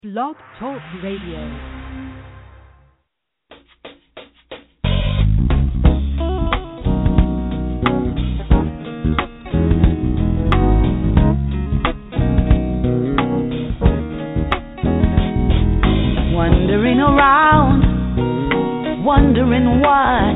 Blog Talk Radio. Wandering around, wondering why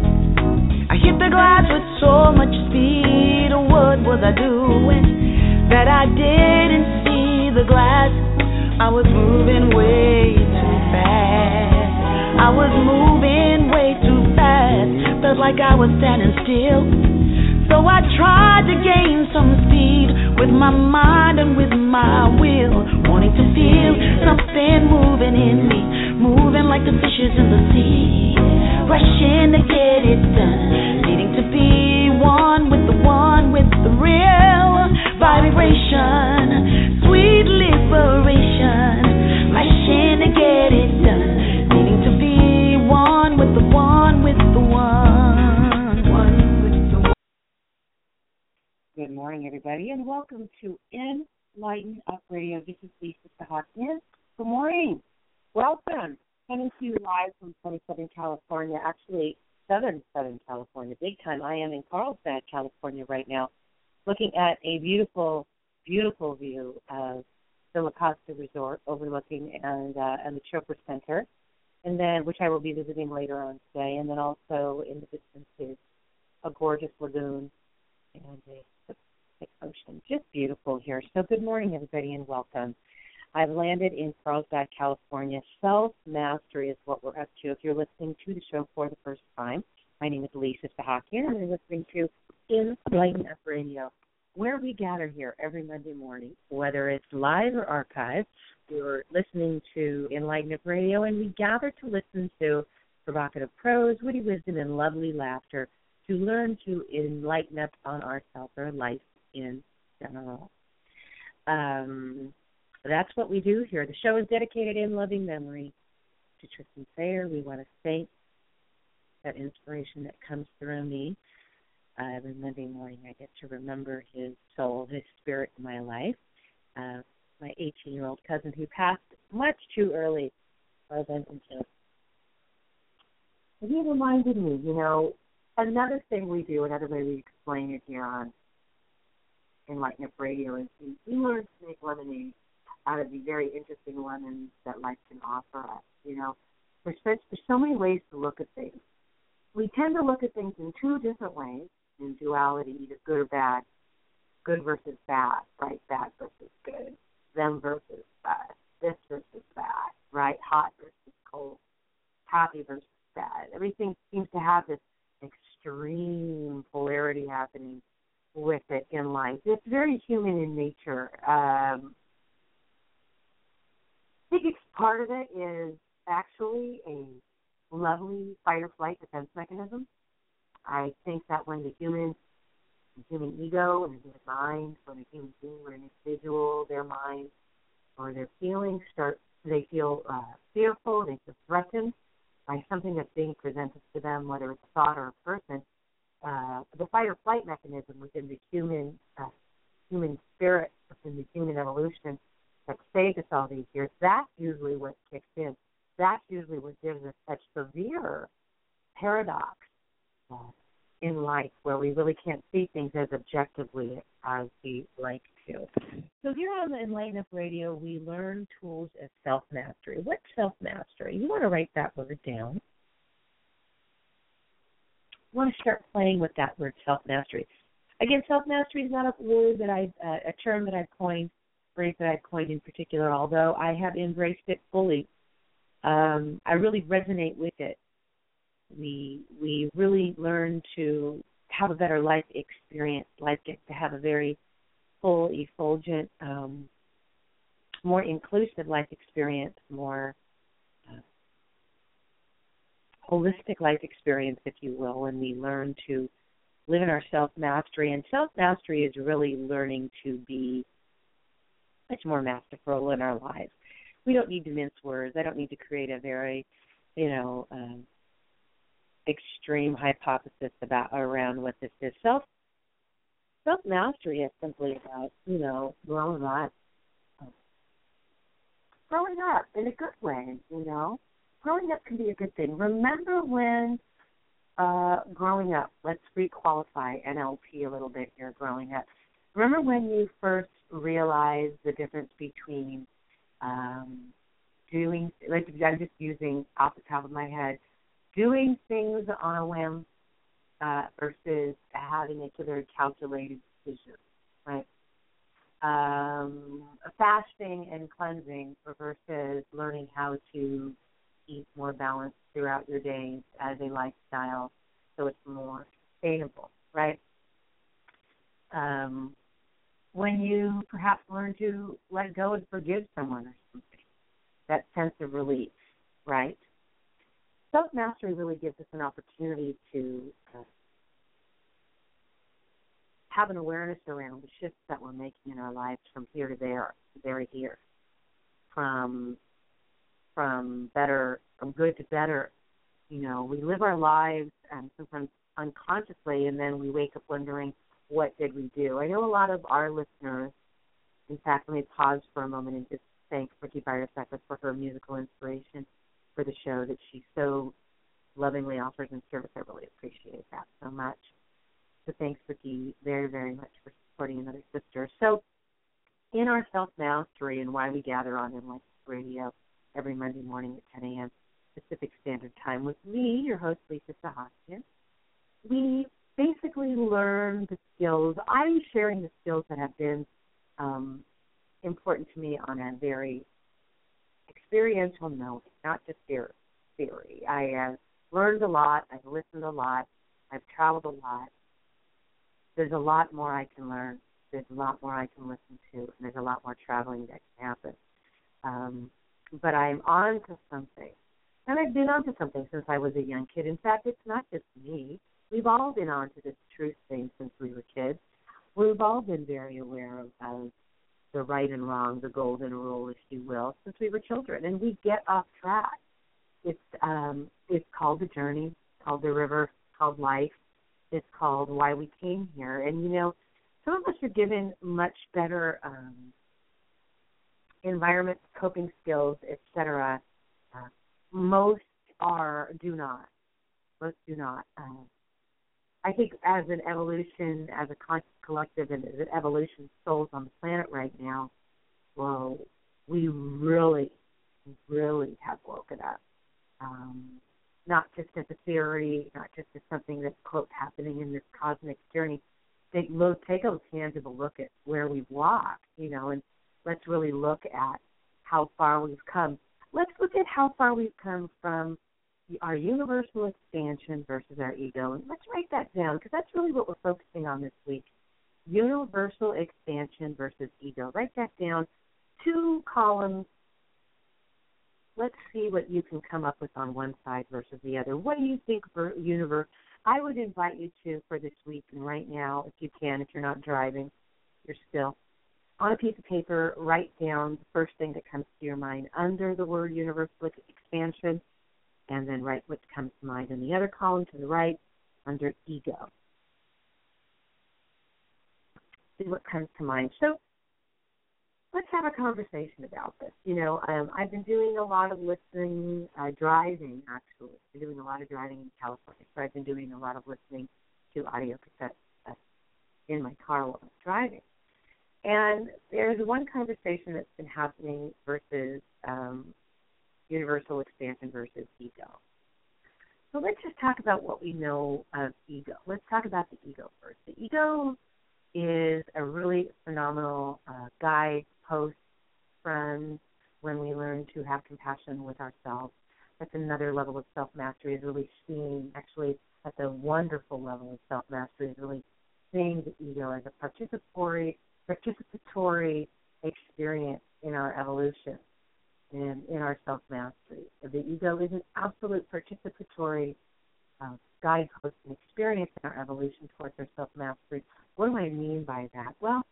I hit the glass with so much speed. What was I doing that I didn't see the glass? I was moving way too fast. I was moving way too fast. Felt like I was standing still. So I tried to gain some speed with my mind and with my will, wanting to feel something moving in me, moving like the fishes in the sea, rushing to get it done, needing to be one with the real vibration, sweet liberation, rushing to get it done, needing to be one with the one with the one with the one. Good morning, everybody, and welcome to Enlighten Up Radio. This is Lisa Hawkins. Good morning. Welcome. Coming to you live from Southern California, actually Southern California, big time. I am in Carlsbad, California right now, looking at a beautiful, beautiful view of the La Costa Resort overlooking and the Chopra Center, and then which I will be visiting later on today, and then also in the distance is a gorgeous lagoon and a Pacific Ocean. Just beautiful here. So good morning, everybody, and welcome. I've landed in Carlsbad, California. Self-mastery is what we're up to. If you're listening to the show for the first time, my name is Lisa Sahakian, and you're listening to Enlighten Up Radio, where we gather here every Monday morning, whether it's live or archived. You're listening to Enlighten Up Radio, and we gather to listen to provocative prose, witty wisdom, and lovely laughter to learn to enlighten up on ourselves or life in general. That's what we do here. The show is dedicated in loving memory to Tristan Thayer. We want to thank that inspiration that comes through me. Every Monday morning I get to remember his soul, his spirit in my life. My 18-year-old cousin who passed much too early. He reminded me, another thing we do, another way we explain it here on Enlighten Up Radio is we learn to make lemonade out of the very interesting lemons that life can offer us. There's so many ways to look at things. We tend to look at things in two different ways, in duality, either good or bad, good versus bad, right? Bad versus good, them versus bad, this versus bad, right? Hot versus cold, happy versus sad. Everything seems to have this extreme polarity happening with it in life. It's very human in nature. I think part of it is actually a lovely fight or flight defense mechanism. I think that when the human ego and the human mind, when a human being or an individual, their mind or their feelings they feel fearful, they feel threatened by something that's being presented to them, whether it's a thought or a person, the fight or flight mechanism within the human spirit, within the human evolution that saved us all these years, that's usually what kicks in. That's usually what gives us such severe paradox in life, where we really can't see things as objectively as we like to. So here on the Enlighten Up Radio, we learn tools of self-mastery. What's self-mastery? You want to write that word down. You want to start playing with that word, self-mastery. Again, self-mastery is not a word a term that I've coined, phrase that I've coined in particular, although I have embraced it fully. I really resonate with it. We really learn to have a better life experience. Life gets to have a very full, effulgent, more inclusive life experience, more holistic life experience, if you will, when we learn to live in our self-mastery. And self-mastery is really learning to be much more masterful in our lives. We don't need to mince words. I don't need to create a very, extreme hypothesis around what this is. Self-mastery is simply about, well, not growing up in a good way, Growing up can be a good thing. Remember when growing up, let's re-qualify NLP a little bit here, growing up. Remember when you first realized the difference between doing, like I'm just using off the top of my head, doing things on a whim versus having a very calculated decision, right? Fasting and cleansing versus learning how to eat more balanced throughout your days as a lifestyle so it's more sustainable, right? When you perhaps learn to let go and forgive someone or something, that sense of relief, right? Self-mastery really gives us an opportunity to have an awareness around the shifts that we're making in our lives from here to there, to here, from good to better. We live our lives sometimes unconsciously, and then we wake up wondering, what did we do? I know a lot of our listeners, in fact, let me pause for a moment and just thank Ricky Byers-Beckles for her musical inspiration for the show that she so lovingly offers in service. I really appreciate that so much. So thanks, Ricky, very, very much for supporting another sister. So in our self-mastery and why we gather on Enlightened Radio every Monday morning at 10 a.m. Pacific Standard Time with me, your host, Lisa Sahakian, we basically learn the skills. I'm sharing the skills that have been important to me on a very experiential note, not just theory. I have learned a lot. I've listened a lot. I've traveled a lot. There's a lot more I can learn. There's a lot more I can listen to, and there's a lot more traveling that can happen. But I'm on to something. And I've been on to something since I was a young kid. In fact, it's not just me. We've all been on to this truth thing since we were kids. We've all been very aware of the right and wrong, the golden rule, if you will, since we were children. And we get off track. It's called the journey, it's called the river, it's called life. It's called why we came here. And, some of us are given much better environment, coping skills, etc. Most do not. Most do not. I think as an evolution, as a conscious collective, and as an evolution of souls on the planet right now, well, we really, really have woken up. Not just as a theory, not just as something that's, quote, happening in this cosmic journey. Take a tangible look at where we've walked, and let's really look at how far we've come. Let's look at how far we've come from our universal expansion versus our ego. And let's write that down, because that's really what we're focusing on this week. Universal expansion versus ego. Write that down. 2 columns. Let's see what you can come up with on one side versus the other. What do you think for universe? I would invite you to, for this week and right now, if you can, if you're not driving, you're still, on a piece of paper, write down the first thing that comes to your mind under the word universal expansion, and then write what comes to mind in the other column to the right under ego. See what comes to mind. So let's have a conversation about this. I've been doing a lot of listening, driving, actually. I've been doing a lot of driving in California, so I've been doing a lot of listening to audio cassettes in my car while I'm driving. And there's one conversation that's been happening versus universal expansion versus ego. So let's just talk about what we know of ego. Let's talk about the ego first. The ego is a really phenomenal guide, host, friend, when we learn to have compassion with ourselves. That's another level of self-mastery, is really seeing, actually, at the wonderful level of self-mastery, is really seeing the ego as a participatory experience in our evolution and in our self-mastery. The ego is an absolute participatory guidepost and experience in our evolution towards our self-mastery. What do I mean by that? Well,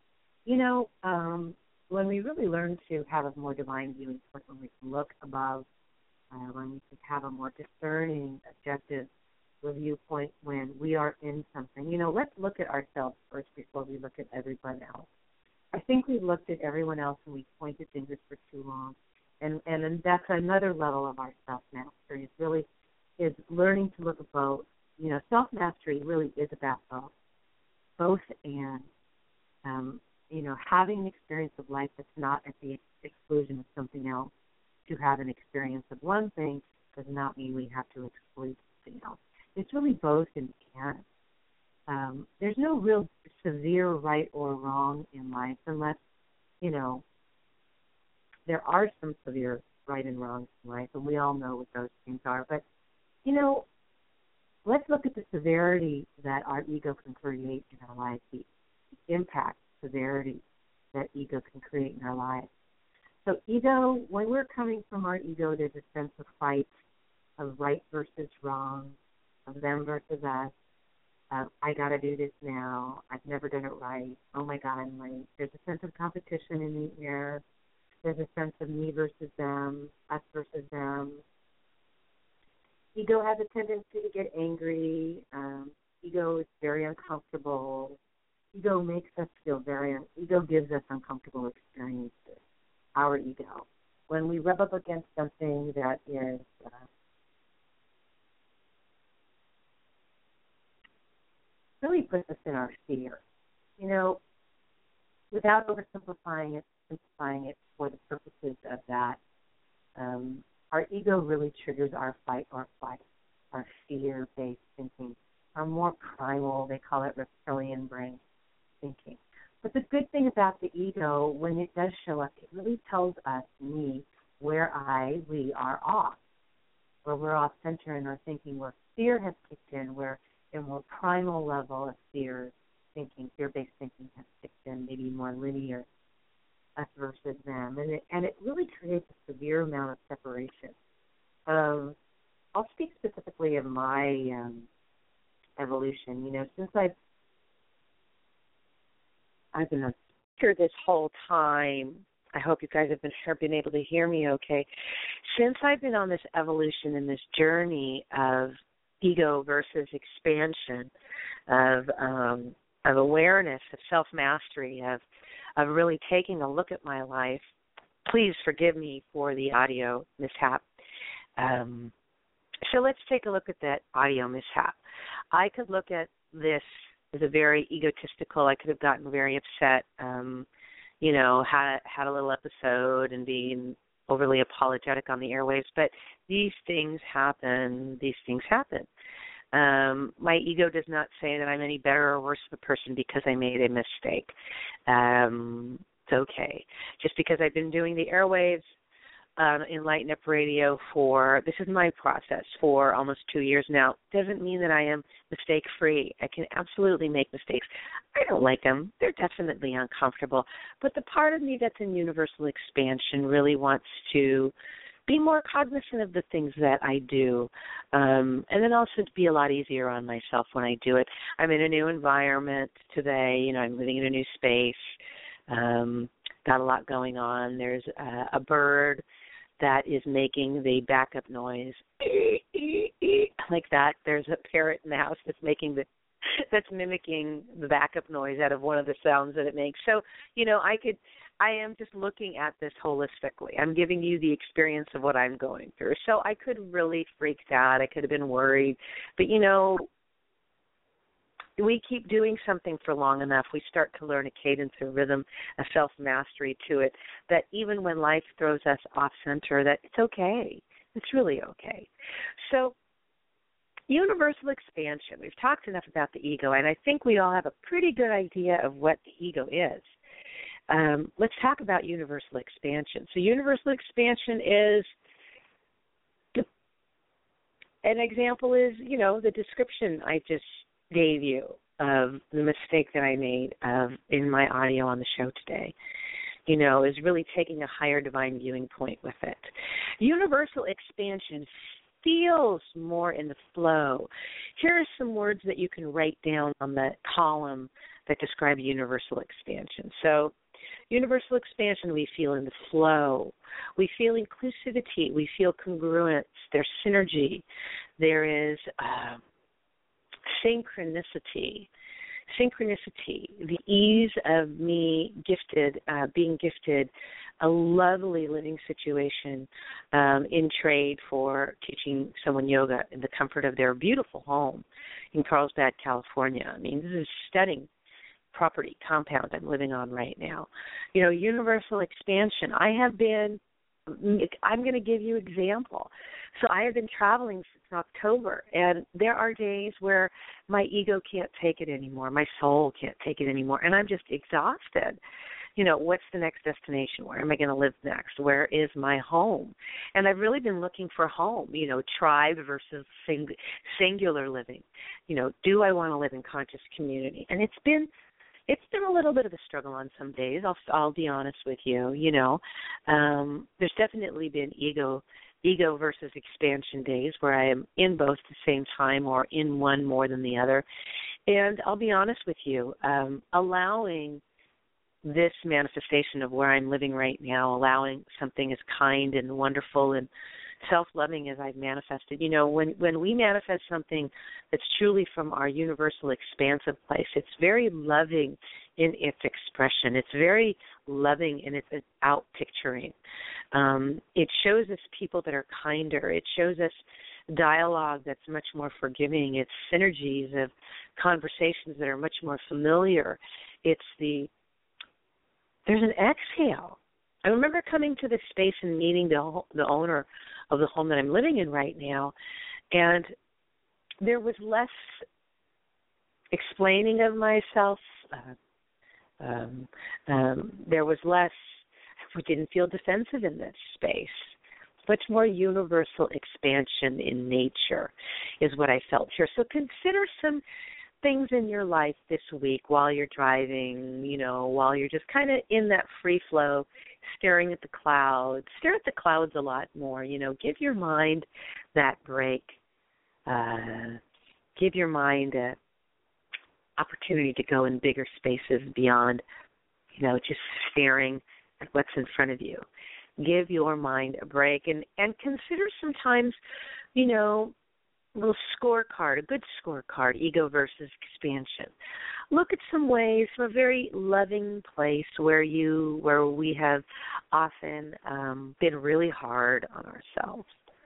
when we really learn to have a more divine viewing, when we can look above, when we can have a more discerning, objective viewpoint when we are in something. Let's look at ourselves first before we look at everyone else. I think we've looked at everyone else and we've pointed fingers for too long. And that's another level of our self-mastery. It's really is learning to look at both. Self-mastery really is about both and, having an experience of life that's not at the exclusion of something else. To have an experience of one thing does not mean we have to exclude something else. It's really both and. There's no real severe right or wrong in life unless, there are some severe right and wrongs in life, and we all know what those things are. But, let's look at the severity that our ego can create in our lives, the impact, severity that ego can create in our lives. So ego, when we're coming from our ego, there's a sense of fight, of right versus wrong, of them versus us. I got to do this now. I've never done it right. Oh, my God, I'm late. There's a sense of competition in the air. There's a sense of me versus them, us versus them. Ego has a tendency to get angry. Ego is very uncomfortable. Ego makes us feel ego gives us uncomfortable experiences, our ego. When we rub up against something that is really puts us in our fear. Without oversimplifying it, simplifying it for the purposes of that, our ego really triggers our fight or flight, our fear-based thinking, our more primal, they call it reptilian brain thinking. But the good thing about the ego, when it does show up, it really tells us, me, where we are off, where we're off center in our thinking, where fear has kicked in, where a more primal level of fear thinking, fear-based thinking has kicked in, maybe more linear, us versus them. And it really creates a severe amount of separation. I'll speak specifically of my evolution. Since I've been a speaker this whole time, I hope you guys have been able to hear me okay. Since I've been on this evolution and this journey of ego versus expansion, of awareness, of self-mastery, of really taking a look at my life. Please forgive me for the audio mishap. So let's take a look at that audio mishap. I could look at this as a very egotistical, I could have gotten very upset, had a little episode and being overly apologetic on the airwaves, but these things happen. My ego does not say that I'm any better or worse of a person because I made a mistake. It's okay. Just because I've been doing the airwaves in Lighten Up Radio this is my process, for almost 2 years now, doesn't mean that I am mistake-free. I can absolutely make mistakes. I don't like them. They're definitely uncomfortable. But the part of me that's in universal expansion really wants to be more cognizant of the things that I do, and then also to be a lot easier on myself when I do it. I'm in a new environment today. I'm living in a new space. Got a lot going on. There's a bird that is making the backup noise like that. There's a parrot in the house that's mimicking the backup noise out of one of the sounds that it makes. So, I am just looking at this holistically. I'm giving you the experience of what I'm going through. So I could have really freaked out. I could have been worried. But, we keep doing something for long enough, we start to learn a cadence, a rhythm, a self-mastery to it, that even when life throws us off-center, that it's okay. It's really okay. So universal expansion. We've talked enough about the ego, and I think we all have a pretty good idea of what the ego is. Let's talk about universal expansion. So universal expansion is, an example is, the description I just gave you of the mistake that I made in my audio on the show today, is really taking a higher divine viewing point with it. Universal expansion feels more in the flow. Here are some words that you can write down on the column that describe universal expansion. So universal expansion, we feel in the flow. We feel inclusivity. We feel congruence. There's synergy. There is synchronicity. synchronicity, the ease of me being gifted a lovely living situation in trade for teaching someone yoga in the comfort of their beautiful home in Carlsbad, California. I mean, this is a stunning property compound I'm living on right now. Universal expansion. I'm going to give you an example. So I have been traveling since October, and there are days where my ego can't take it anymore. My soul can't take it anymore, and I'm just exhausted. What's the next destination? Where am I going to live next? Where is my home? And I've really been looking for home, tribe versus singular living. Do I want to live in conscious community? And it's been a little bit of a struggle on some days. I'll be honest with you. There's definitely been ego versus expansion days where I am in both at the same time or in one more than the other. And I'll be honest with you, allowing this manifestation of where I'm living right now, allowing something as kind and wonderful and self-loving as I've manifested. When we manifest something that's truly from our universal expansive place, it's very loving in its expression. It's very loving in its out-picturing. It shows us people that are kinder. It shows us dialogue that's much more forgiving. It's synergies of conversations that are much more familiar. There's an exhale. I remember coming to this space and meeting the owner of the home that I'm living in right now, and there was less explaining of myself. There was less. We didn't feel defensive in this space. Much more universal expansion in nature is what I felt here. So consider some things in your life this week while you're driving, while you're just kind of in that free flow, staring at the clouds. Stare at the clouds a lot more, give your mind that break. Give your mind an opportunity to go in bigger spaces beyond, just staring at what's in front of you. Give your mind a break and consider sometimes, a little scorecard, a good scorecard, ego versus expansion. Look at some ways from a very loving place where we have often been really hard on ourselves.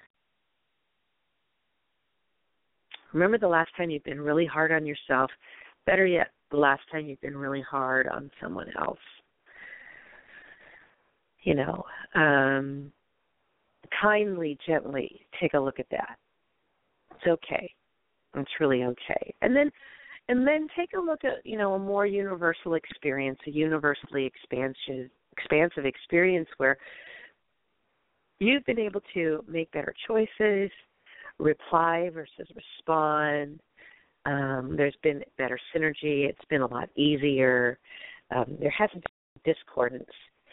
Remember the last time you've been really hard on yourself. Better yet, the last time you've been really hard on someone else. Kindly, gently take a look at that. It's okay. It's really okay. And then take a look at, a more universal experience, a universally expansive experience where you've been able to make better choices, reply versus respond. There's been better synergy. It's been a lot easier. There hasn't been discordance.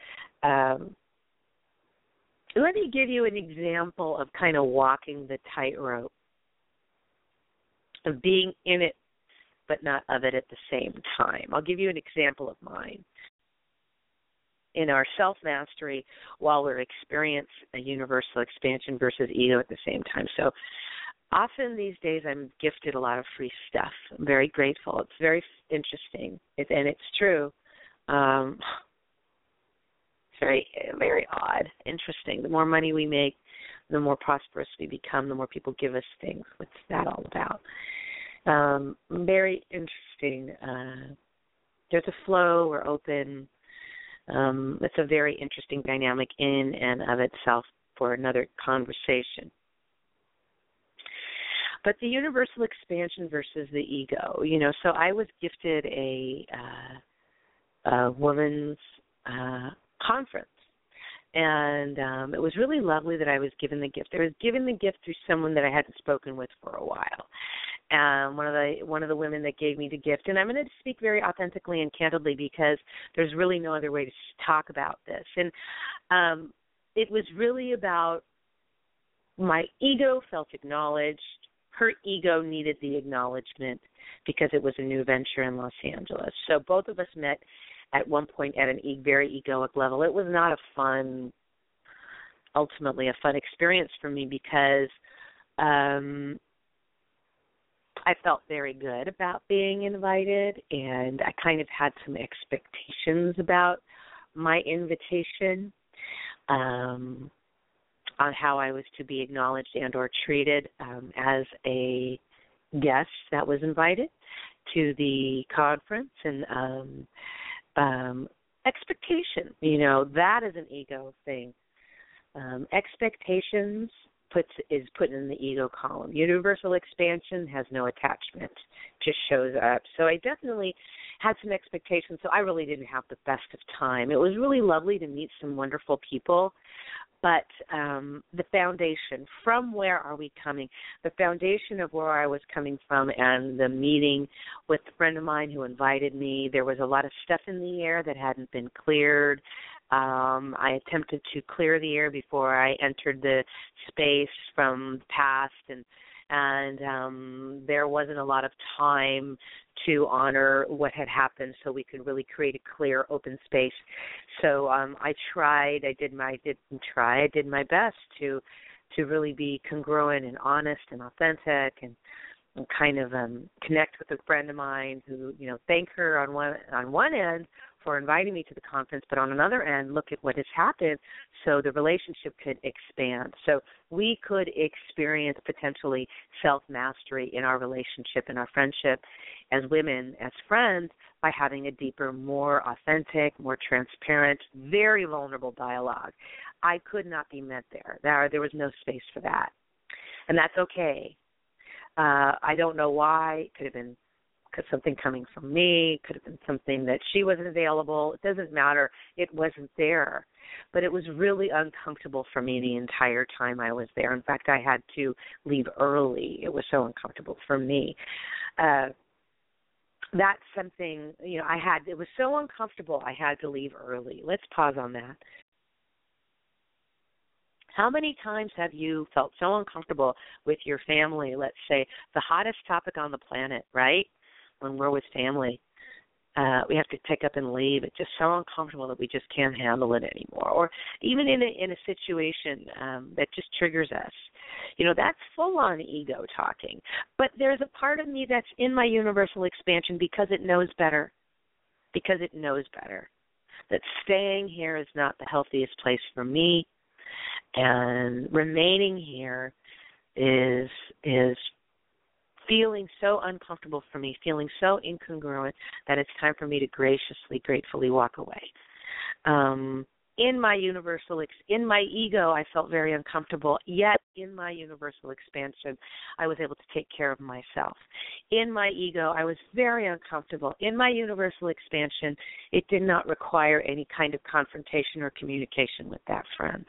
Let me give you an example of kind of walking the tightrope, of being in it but not of it at the same time. I'll give you an example of mine. In our self-mastery, while we're experiencing a universal expansion versus ego at the same time. So often these days I'm gifted a lot of free stuff. I'm very grateful. It's very interesting, and it's true. It's very, very odd, interesting. The more money we make, the more prosperous we become, the more people give us things. What's that all about? Very interesting. There's a flow. We're open. It's a very interesting dynamic in and of itself for another conversation. But the universal expansion versus the ego, so I was gifted a woman's conference. And it was really lovely that I was given the gift. I was given the gift through someone that I hadn't spoken with for a while. One of the women that gave me the gift, and I'm going to speak very authentically and candidly because there's really no other way to talk about this. And it was really about my ego felt acknowledged. Her ego needed the acknowledgement because it was a new venture in Los Angeles. So both of us met at one point at an very egoic level. It was not ultimately a fun experience for me because I felt very good about being invited, and I kind of had some expectations about my invitation, on how I was to be acknowledged and or treated as a guest that was invited to the conference, and expectation, that is an ego thing. Expectations is put in the ego column. Universal expansion has no attachment, just shows up. So I definitely had some expectations, so I really didn't have the best of time. It was really lovely to meet some wonderful people, but the foundation, from where are we coming? The foundation of where I was coming from and the meeting with a friend of mine who invited me, there was a lot of stuff in the air that hadn't been cleared. I attempted to clear the air before I entered the space from the past, and there wasn't a lot of time to honor what had happened so we could really create a clear, open space. So I did my best to really be congruent and honest and authentic, and kind of connect with a friend of mine who, thank her on one end for inviting me to the conference, but on another end, look at what has happened so the relationship could expand. So we could experience potentially self-mastery in our relationship, in our friendship as women, as friends, by having a deeper, more authentic, more transparent, very vulnerable dialogue. I could not be met there. There was no space for that. And that's okay. I don't know why. It could have been something coming from me, could have been something that she wasn't available. It doesn't matter. It wasn't there. But it was really uncomfortable for me the entire time I was there. In fact, I had to leave early. It was so uncomfortable for me. That's something, it was so uncomfortable I had to leave early. Let's pause on that. How many times have you felt so uncomfortable with your family, let's say, the hottest topic on the planet, right? When we're with family, we have to pick up and leave. It's just so uncomfortable that we just can't handle it anymore. Or even in a situation that just triggers us. That's full-on ego talking. But there's a part of me that's in my universal expansion because it knows better. That staying here is not the healthiest place for me. And remaining here is feeling so uncomfortable for me, feeling so incongruent that it's time for me to graciously, gratefully walk away. In my ego, I felt very uncomfortable, yet in my universal expansion, I was able to take care of myself. In my ego, I was very uncomfortable. In my universal expansion, it did not require any kind of confrontation or communication with that friend.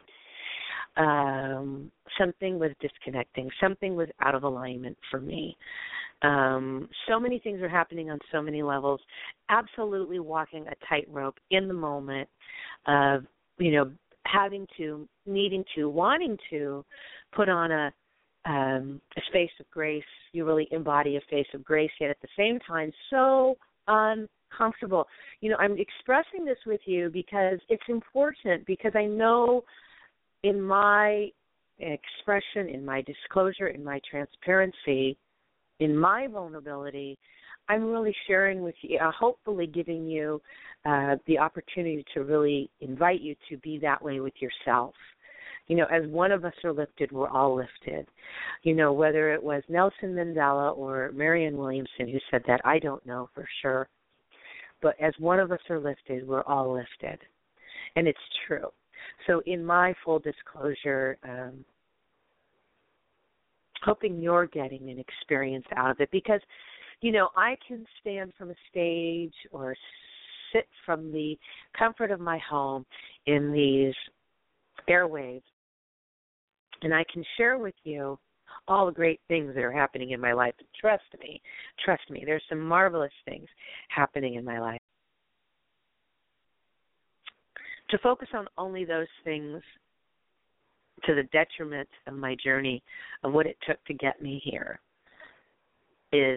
Something was disconnecting. Something was out of alignment for me. So many things are happening on so many levels. Absolutely walking a tightrope in the moment of, having to, needing to, wanting to put on a space of grace. You really embody a face of grace, yet at the same time so uncomfortable. I'm expressing this with you because it's important, because I know in my expression, in my disclosure, in my transparency, in my vulnerability, I'm really sharing with you, hopefully giving you the opportunity to really invite you to be that way with yourself. As one of us are lifted, we're all lifted. Whether it was Nelson Mandela or Marianne Williamson who said that, I don't know for sure. But as one of us are lifted, we're all lifted. And it's true. So in my full disclosure, hoping you're getting an experience out of it, because, I can stand from a stage or sit from the comfort of my home in these airwaves, and I can share with you all the great things that are happening in my life. Trust me, there's some marvelous things happening in my life. To focus on only those things to the detriment of my journey, of what it took to get me here, is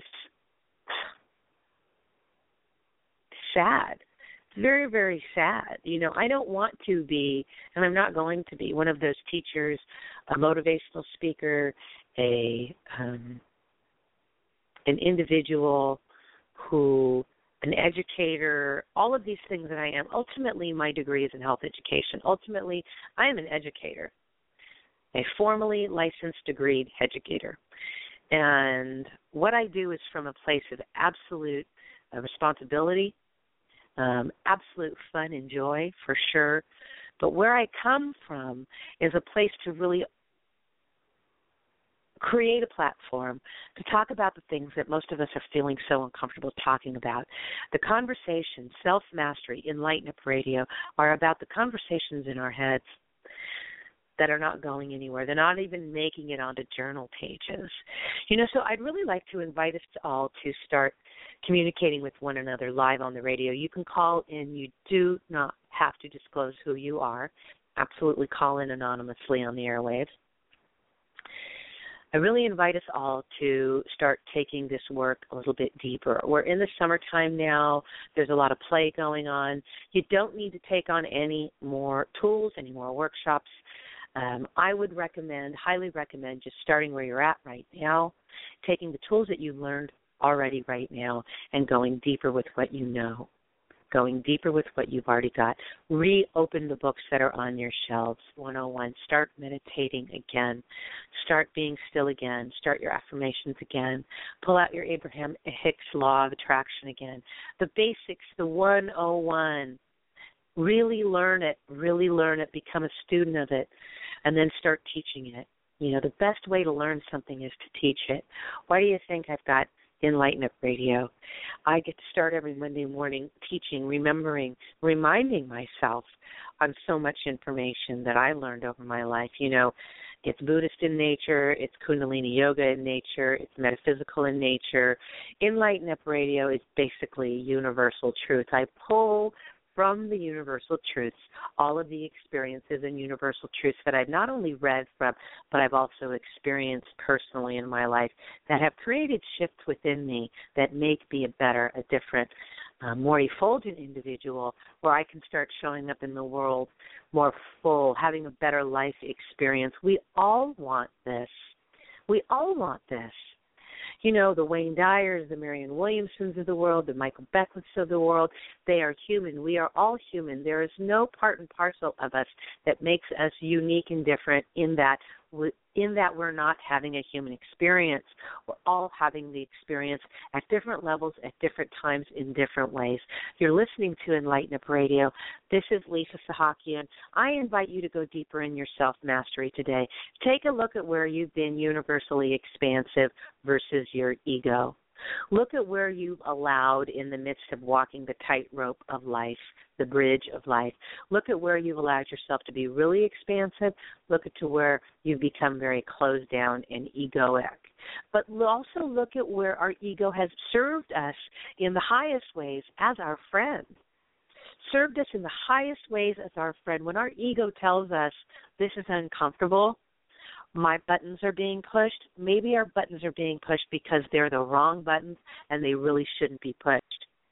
sad. Very, very sad. I don't want to be, and I'm not going to be, one of those teachers, a motivational speaker, a an individual who, an educator, all of these things that I am. Ultimately, my degree is in health education. Ultimately, I am an educator, a formally licensed, degreed educator. And what I do is from a place of absolute responsibility, absolute fun and joy, for sure. But where I come from is a place to really create a platform to talk about the things that most of us are feeling so uncomfortable talking about. The conversations, self-mastery, Enlighten Up Radio, are about the conversations in our heads that are not going anywhere. They're not even making it onto journal pages. So I'd really like to invite us all to start communicating with one another live on the radio. You can call in. You do not have to disclose who you are. Absolutely call in anonymously on the airwaves. I really invite us all to start taking this work a little bit deeper. We're in the summertime now. There's a lot of play going on. You don't need to take on any more tools, any more workshops. I would highly recommend just starting where you're at right now, taking the tools that you've learned already right now and going deeper with what you know, going deeper with what you've already got. Reopen the books that are on your shelves. 101, start meditating again. Start being still again. Start your affirmations again. Pull out your Abraham Hicks Law of Attraction again. The basics, the 101. Really learn it, become a student of it, and then start teaching it. The best way to learn something is to teach it. Why do you think I've got Enlighten Up Radio? I get to start every Monday morning teaching, reminding myself on so much information that I learned over my life. It's Buddhist in nature, it's Kundalini Yoga in nature, it's metaphysical in nature. Enlighten Up Radio is basically universal truth. I pull from the universal truths all of the experiences and universal truths that I've not only read from, but I've also experienced personally in my life that have created shifts within me that make me a better, a different, more effulgent individual where I can start showing up in the world more full, having a better life experience. We all want this. We all want this. The Wayne Dyers, the Marianne Williamsons of the world, the Michael Beckwiths of the world, they are human. We are all human. There is no part and parcel of us that makes us unique and different in that we're not having a human experience. We're all having the experience at different levels, at different times, in different ways. You're listening to Enlighten Up Radio. This is Lisa Sahakian. I invite you to go deeper in your self-mastery today. Take a look at where you've been universally expansive versus your ego. Look at where you've allowed in the midst of walking the tightrope of life, the bridge of life. Look at where you've allowed yourself to be really expansive. Look at to where you've become very closed down and egoic. But also look at where our ego has served us in the highest ways as our friend. Served us in the highest ways as our friend. When our ego tells us this is uncomfortable, my buttons are being pushed, maybe our buttons are being pushed because they're the wrong buttons and they really shouldn't be pushed.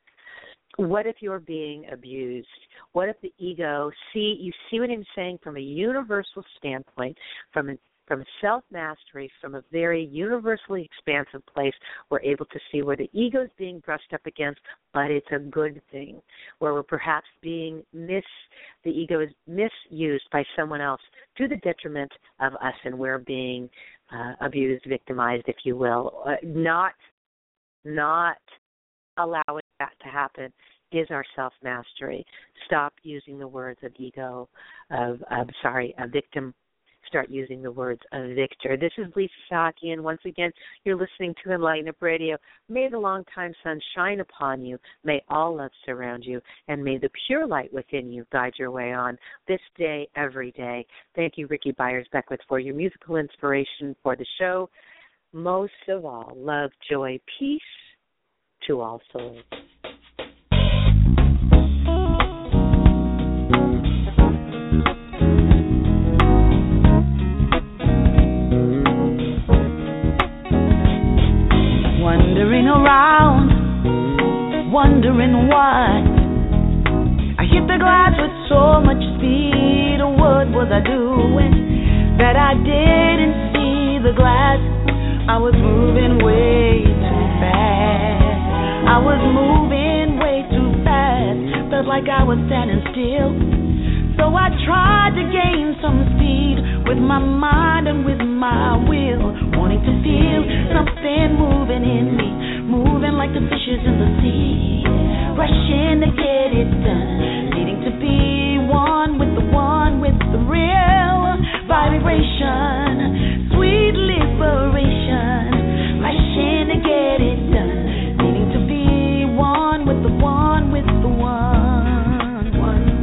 What if you're being abused? What if the ego, you see what I'm saying from a universal standpoint, from a self-mastery, from a very universally expansive place, we're able to see where the ego is being brushed up against, but it's a good thing, where we're perhaps the ego is misused by someone else to the detriment of us, and we're being abused, victimized, if you will. Not allowing that to happen is our self-mastery. Stop using the words of ego, a victim. Start using the words of victor. This is Lisa Sahakian, and once again, you're listening to Enlighten Up Radio. May the long-time sun shine upon you. May all love surround you, and may the pure light within you guide your way on this day, every day. Thank you, Ricky Byers-Beckwith, for your musical inspiration for the show. Most of all, love, joy, peace to all souls. Wandering around, wondering why I hit the glass with so much speed. What was I doing that I didn't see the glass? I was moving way too fast. I was moving way too fast, felt like I was standing still. So I tried to gain some speed with my mind and with my will, wanting to feel something moving in me, moving like the fishes in the sea, rushing to get it done, needing to be one with the real vibration, sweet liberation, rushing to get it done, needing to be one with the one with the one,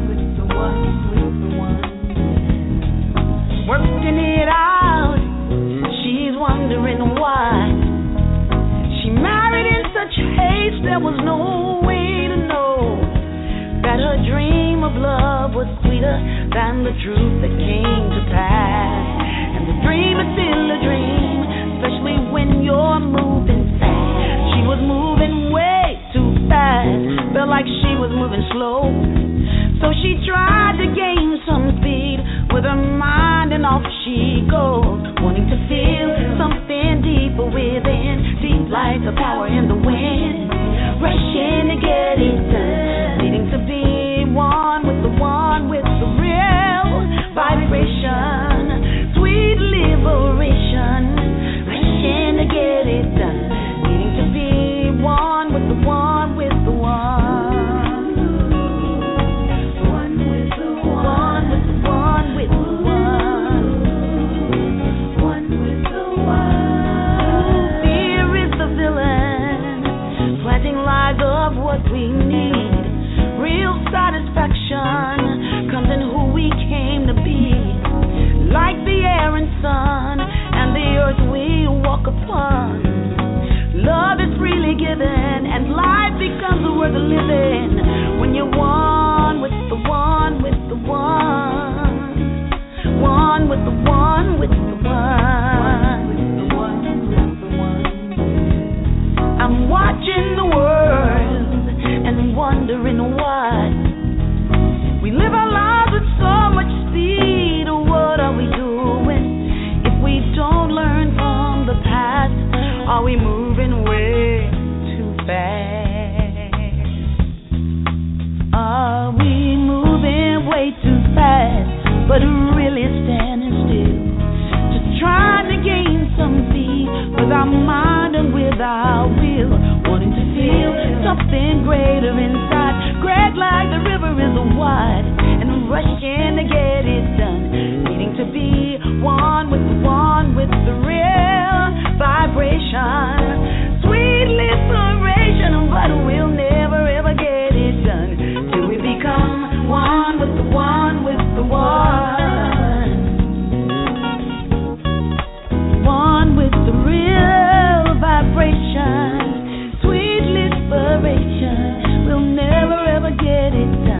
working it out. She's wondering why she married in such haste. There was no way to know that her dream of love was sweeter than the truth that came to pass. And the dream is still a dream, especially when you're moving fast. She was moving way too fast, felt like she was moving slow. So she tried to gain some speed with her mind, and off she goes, wanting to feel something deeper within, deep like the power in the wind, rushing to get it done, needing to be one with the real vibration, sweet liberation, rushing to get it done, needing to be one with the one with the one. Of what we need, real satisfaction comes in who we came to be, like the air and sun and the earth we walk upon. Love is freely given and life becomes worth living when you're one with the one with the one, one with the one with the one. I'm watching the world and wondering why we live our lives with so much speed. What are we doing if we don't learn from the past? Are we moving way too fast? Are we moving way too fast, but really standing still, just trying to gain some speed with our mind and with our will, wanting to feel something greater inside, great like the river is wide, and rushing to get it done, needing to be one with the real vibration, sweet liberation, but we'll never ever get it done till we become one with the one with the one, one with the real vibration, sweet liberation.